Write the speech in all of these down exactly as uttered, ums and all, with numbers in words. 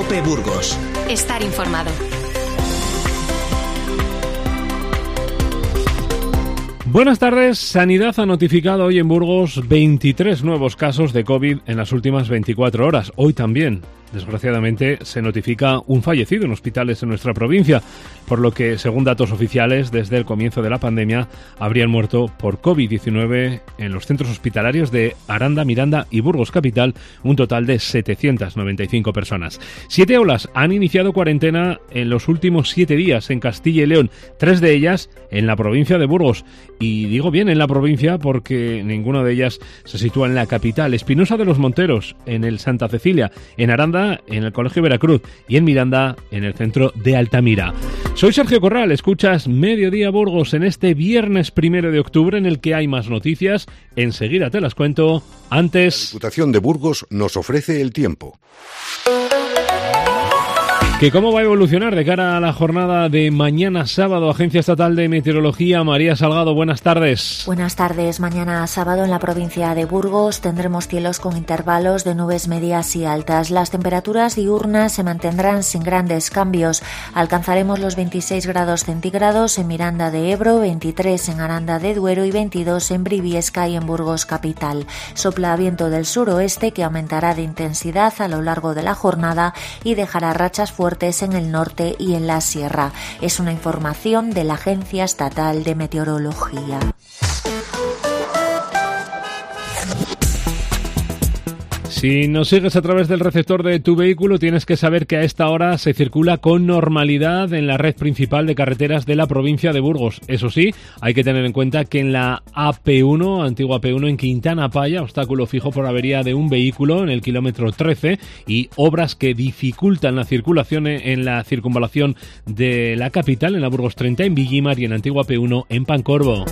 COPE Burgos. Estar informado. Buenas tardes. Sanidad ha notificado hoy en Burgos veintitrés nuevos casos de COVID en las últimas veinticuatro horas. Hoy también, desgraciadamente, se notifica un fallecido en hospitales en nuestra provincia, por lo que, según datos oficiales, desde el comienzo de la pandemia habrían muerto por COVID diecinueve en los centros hospitalarios de Aranda, Miranda y Burgos Capital un total de setecientas noventa y cinco personas. Siete aulas han iniciado cuarentena en los últimos siete días en Castilla y León, tres de ellas en la provincia de Burgos. Y digo bien en la provincia porque ninguna de ellas se sitúa en la capital. Espinosa de los Monteros, en el Santa Cecilia, en Aranda, en el Colegio Veracruz y en Miranda, en el centro de Altamira. Soy Sergio Corral, escuchas Mediodía Burgos en este viernes primero de octubre, en el que hay más noticias. Enseguida te las cuento. Antes, la Diputación de Burgos nos ofrece el tiempo. ¿Que cómo va a evolucionar de cara a la jornada de mañana sábado? Agencia Estatal de Meteorología, María Salgado, buenas tardes. Buenas tardes. Mañana sábado en la provincia de Burgos tendremos cielos con intervalos de nubes medias y altas. Las temperaturas diurnas se mantendrán sin grandes cambios. Alcanzaremos los veintiséis grados centígrados en Miranda de Ebro, veintitrés en Aranda de Duero y veintidós en Briviesca y en Burgos Capital. Sopla viento del suroeste que aumentará de intensidad a lo largo de la jornada y dejará rachas fuertes en el norte y en la sierra. Es una información de la Agencia Estatal de Meteorología. Si nos sigues a través del receptor de tu vehículo, tienes que saber que a esta hora se circula con normalidad en la red principal de carreteras de la provincia de Burgos. Eso sí, hay que tener en cuenta que en la A P uno, antigua A P uno, en Quintana Paya, obstáculo fijo por avería de un vehículo en el kilómetro trece y obras que dificultan la circulación en la circunvalación de la capital, en la Burgos treinta, en Villimar, y en antigua A P uno en Pancorbo.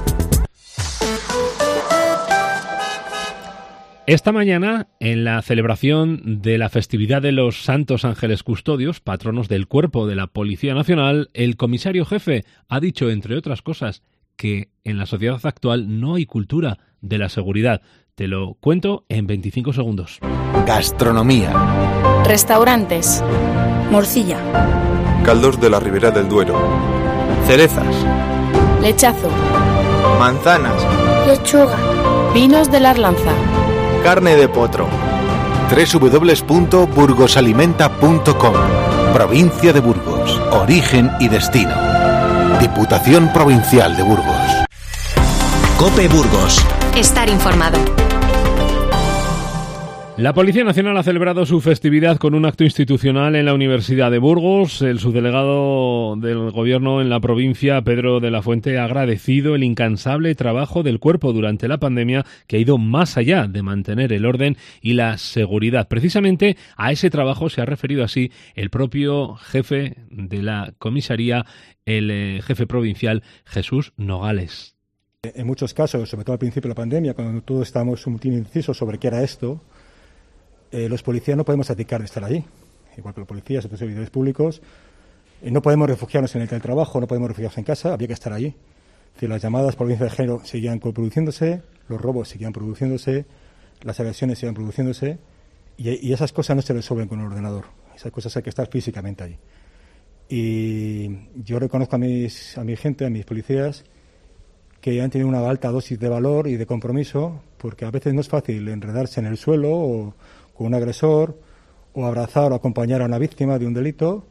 Esta mañana, en la celebración de la festividad de los Santos Ángeles Custodios, patronos del Cuerpo de la Policía Nacional, el comisario jefe ha dicho, entre otras cosas, que en la sociedad actual no hay cultura de la seguridad. Te lo cuento en veinticinco segundos. Gastronomía. Restaurantes. Morcilla. Caldos de la Ribera del Duero. Cerezas. Lechazo. Manzanas. Lechuga. Vinos de la Arlanza. Carne de potro. doble u doble u doble u punto burgosalimenta punto com. Provincia de Burgos. Origen y destino. Diputación Provincial de Burgos. COPE Burgos. Estar informado. La Policía Nacional ha celebrado su festividad con un acto institucional en la Universidad de Burgos. El subdelegado del Gobierno en la provincia, Pedro de la Fuente, ha agradecido el incansable trabajo del cuerpo durante la pandemia, que ha ido más allá de mantener el orden y la seguridad. Precisamente a ese trabajo se ha referido así el propio jefe de la comisaría, el eh, jefe provincial, Jesús Nogales. En muchos casos, sobre todo al principio de la pandemia, cuando todos estábamos un montón incisos sobre qué era esto, Eh, los policías no podemos abdicar de estar allí, igual que los policías, otros servidores públicos. Eh, no podemos refugiarnos en el teletrabajo, no podemos refugiarnos en casa, había que estar allí. Es decir, las llamadas por violencia de género seguían produciéndose, los robos seguían produciéndose, las agresiones seguían produciéndose, y, y esas cosas no se resuelven con un ordenador. Esas cosas hay que estar físicamente allí. Y yo reconozco a, mis, a mi gente, a mis policías, que han tenido una alta dosis de valor y de compromiso, porque a veces no es fácil enredarse en el suelo o con un agresor, o abrazar o acompañar a una víctima de un delito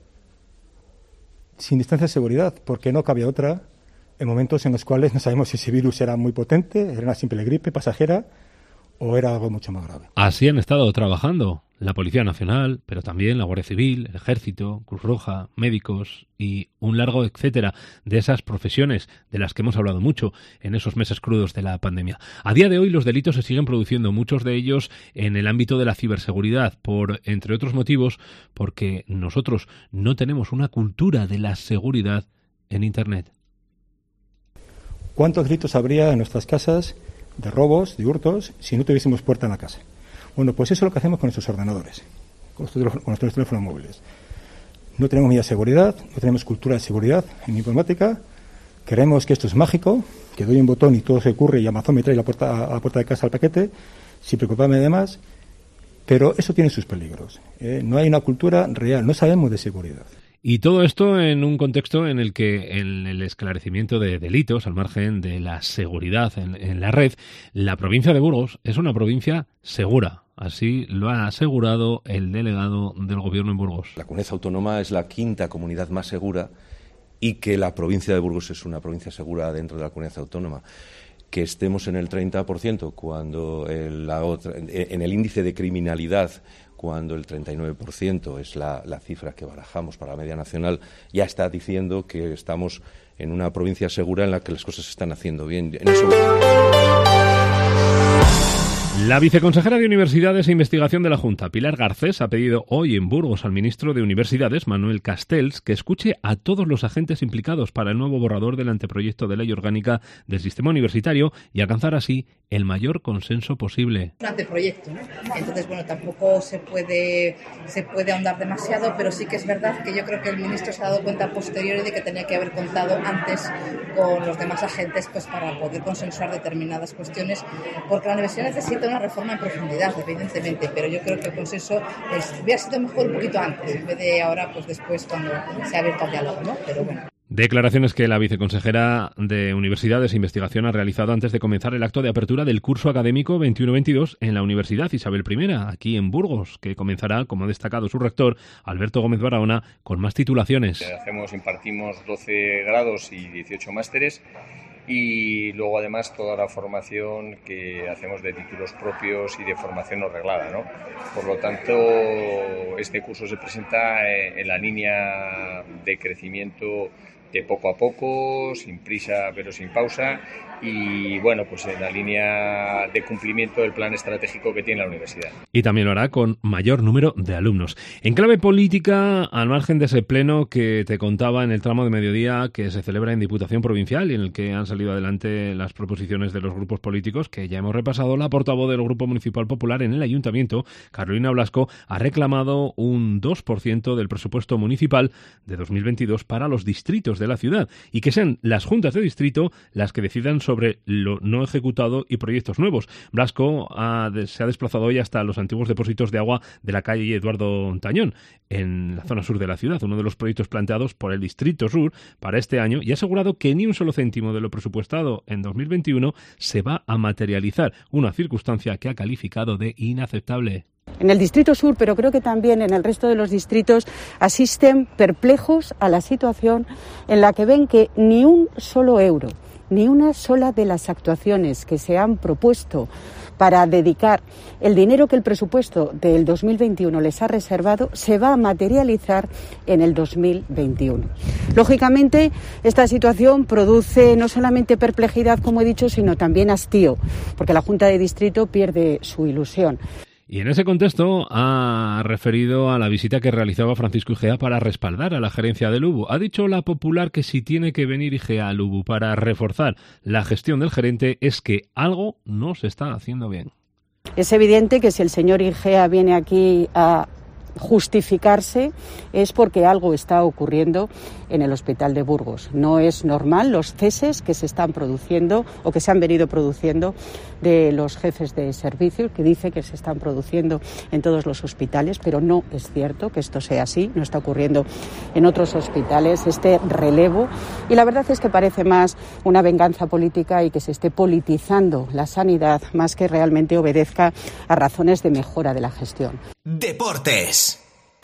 sin distancia de seguridad, porque no cabe otra en momentos en los cuales no sabemos si ese virus era muy potente, era una simple gripe pasajera o era algo mucho más grave. Así han estado trabajando la Policía Nacional, pero también la Guardia Civil, el Ejército, Cruz Roja, médicos y un largo etcétera de esas profesiones de las que hemos hablado mucho en esos meses crudos de la pandemia. A día de hoy los delitos se siguen produciendo, muchos de ellos en el ámbito de la ciberseguridad, por, entre otros motivos, porque nosotros no tenemos una cultura de la seguridad en Internet. ¿Cuántos delitos habría en nuestras casas de robos, de hurtos, si no tuviésemos puerta en la casa? Bueno, pues eso es lo que hacemos con nuestros ordenadores, con nuestros, con nuestros teléfonos móviles. No tenemos medidas de seguridad, no tenemos cultura de seguridad en informática, creemos que esto es mágico, que doy un botón y todo se ocurre y Amazon me trae la puerta, a la puerta de casa el paquete, sin preocuparme de más, Pero eso tiene sus peligros. ¿eh? No hay una cultura real, no sabemos de seguridad. Y todo esto en un contexto en el que en el esclarecimiento de delitos, al margen de la seguridad en, en la red, la provincia de Burgos es una provincia segura. Así lo ha asegurado el delegado del Gobierno en Burgos. La comunidad autónoma es la quinta comunidad más segura y que la provincia de Burgos es una provincia segura dentro de la comunidad autónoma. Que estemos en el treinta por ciento cuando el, la otra, en el índice de criminalidad, cuando el treinta y nueve por ciento es la, la cifra que barajamos para la media nacional, ya está diciendo que estamos en una provincia segura en la que las cosas se están haciendo bien. En eso... La viceconsejera de Universidades e Investigación de la Junta, Pilar Garcés, ha pedido hoy en Burgos al ministro de Universidades, Manuel Castells, que escuche a todos los agentes implicados para el nuevo borrador del anteproyecto de ley orgánica del sistema universitario y alcanzar así el mayor consenso posible. Un anteproyecto, ¿no? Entonces, bueno, tampoco se puede, se puede ahondar demasiado, pero sí que es verdad que yo creo que el ministro se ha dado cuenta posteriori de que tenía que haber contado antes con los demás agentes pues para poder consensuar determinadas cuestiones, porque la universidad necesita una reforma en profundidad, evidentemente, pero yo creo que el consenso es, hubiera sido mejor un poquito antes, en vez de ahora, pues después, cuando se ha abierto el diálogo, ¿no? Pero bueno. Declaraciones que la viceconsejera de Universidades e Investigación ha realizado antes de comenzar el acto de apertura del curso académico veintiuno veintidós en la Universidad Isabel primera, aquí en Burgos, que comenzará, como ha destacado su rector, Alberto Gómez Barahona, con más titulaciones. Hacemos, impartimos doce grados y dieciocho másteres y luego además toda la formación que hacemos de títulos propios y de formación no reglada, ¿no? Por lo tanto, este curso se presenta en la línea de crecimiento de poco a poco, sin prisa pero sin pausa, y bueno, pues en la línea de cumplimiento del plan estratégico que tiene la universidad. Y también lo hará con mayor número de alumnos. En clave política, al margen de ese pleno que te contaba en el tramo de mediodía que se celebra en Diputación Provincial y en el que han salido adelante las proposiciones de los grupos políticos que ya hemos repasado, la portavoz del Grupo Municipal Popular en el Ayuntamiento, Carolina Blasco, ha reclamado un dos por ciento del presupuesto municipal de dos mil veintidós para los distritos de la ciudad y que sean las juntas de distrito las que decidan sobre lo no ejecutado y proyectos nuevos. Blasco ha, se ha desplazado hoy hasta los antiguos depósitos de agua de la calle Eduardo Tañón, en la zona sur de la ciudad, uno de los proyectos planteados por el Distrito Sur para este año, y ha asegurado que ni un solo céntimo de lo presupuestado en dos mil veintiuno se va a materializar, una circunstancia que ha calificado de inaceptable. En el Distrito Sur, pero creo que también en el resto de los distritos, asisten perplejos a la situación en la que ven que ni un solo euro, ni una sola de las actuaciones que se han propuesto para dedicar el dinero que el presupuesto del dos mil veintiuno les ha reservado se va a materializar en el dos mil veintiuno. Lógicamente, esta situación produce no solamente perplejidad, como he dicho, sino también hastío, porque la Junta de Distrito pierde su ilusión. Y en ese contexto ha referido a la visita que realizaba Francisco Igea para respaldar a la gerencia del U B U. Ha dicho la Popular que si tiene que venir Igea al U B U para reforzar la gestión del gerente es que algo no se está haciendo bien. Es evidente que si el señor Igea viene aquí a justificarse es porque algo está ocurriendo en el Hospital de Burgos. No es normal los ceses que se están produciendo o que se han venido produciendo de los jefes de servicios, que dice que se están produciendo en todos los hospitales, pero no es cierto que esto sea así, no está ocurriendo en otros hospitales, este relevo, y la verdad es que parece más una venganza política y que se esté politizando la sanidad más que realmente obedezca a razones de mejora de la gestión. Deportes.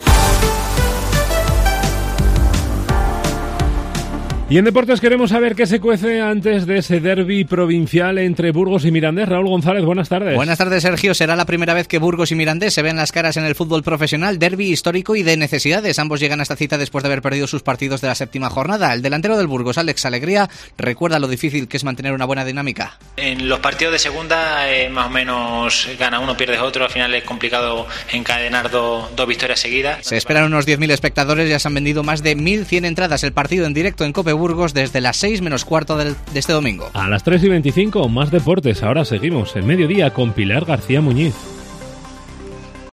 Y en deportes queremos saber qué se cuece antes de ese derbi provincial entre Burgos y Mirandés. Raúl González, buenas tardes. Buenas tardes, Sergio. Será la primera vez que Burgos y Mirandés se ven las caras en el fútbol profesional, derbi histórico y de necesidades. Ambos llegan a esta cita después de haber perdido sus partidos de la séptima jornada. El delantero del Burgos, Alex Alegría, recuerda lo difícil que es mantener una buena dinámica. En los partidos de segunda, eh, más o menos gana uno, pierdes otro. Al final es complicado encadenar do, dos victorias seguidas. Se esperan unos diez mil espectadores, ya se han vendido más de mil cien entradas. El partido en directo en Cope Burgos desde las seis menos cuarto del, de este domingo. A las tres y veinticinco, más deportes. Ahora seguimos el mediodía con Pilar García Muñiz.